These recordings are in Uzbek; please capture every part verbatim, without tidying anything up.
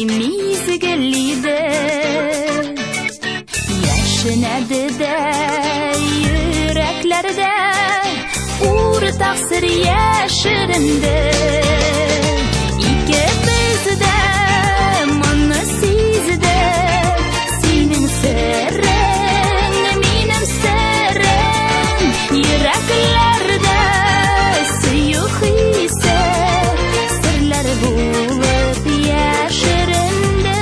mizgilliydi. Yashnadi-da yuraklarda o'rtaq sir yashirindi. Ikki bizda mana sizda sening sirring, mening sirrim, yuraklarda suyuq hissa sirlar bo'lib yashirindi.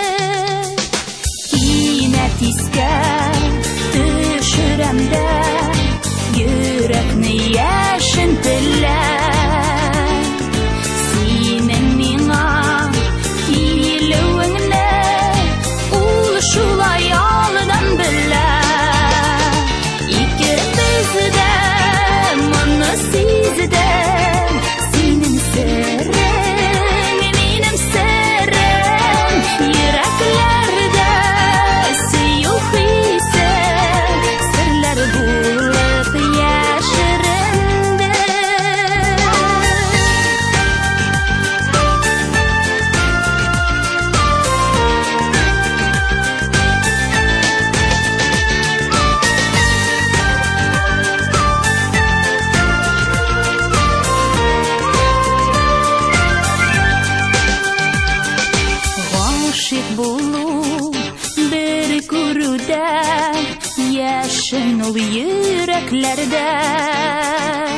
Kinatisga tushiramda yurakni yashintilar. Sening menga keluvingni ul shulay oldan bilar. Ikki bizda mana sizda sening sirring, mening sirrim, yuraklarda suyuq hissa sirlar bo'lib yashirindi. G'oshiq bo'lib bir ko'ruda yashin ol yuraklarda.